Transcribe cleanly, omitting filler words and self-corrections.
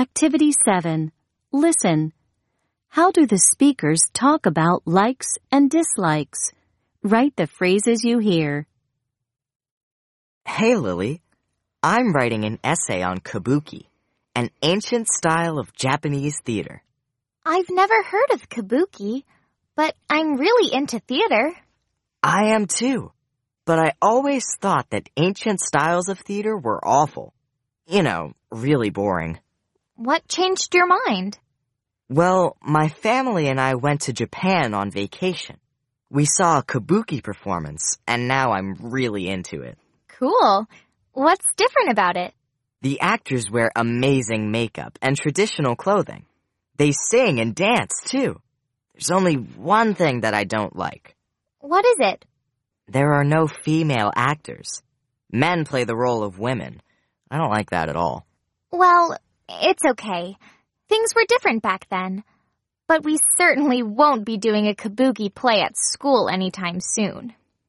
Activity 7. Listen. How do the speakers talk about likes and dislikes? Write the phrases you hear. Hey, Lily. I'm writing an essay on kabuki, an ancient style of Japanese theater. I've never heard of kabuki, but I'm really into theater. I am too, but I always thought that ancient styles of theater were awful. You know, really boring. What changed your mind? Well, my family and I went to Japan on vacation. We saw a kabuki performance, and now I'm really into it. Cool. What's different about it? The actors wear amazing makeup and traditional clothing. They sing and dance, too. There's only one thing that I don't like. What is it? There are no female actors. Men play the role of women. I don't like that at all. Well, it's okay. Things were different back then. But we certainly won't be doing a kabuki play at school anytime soon.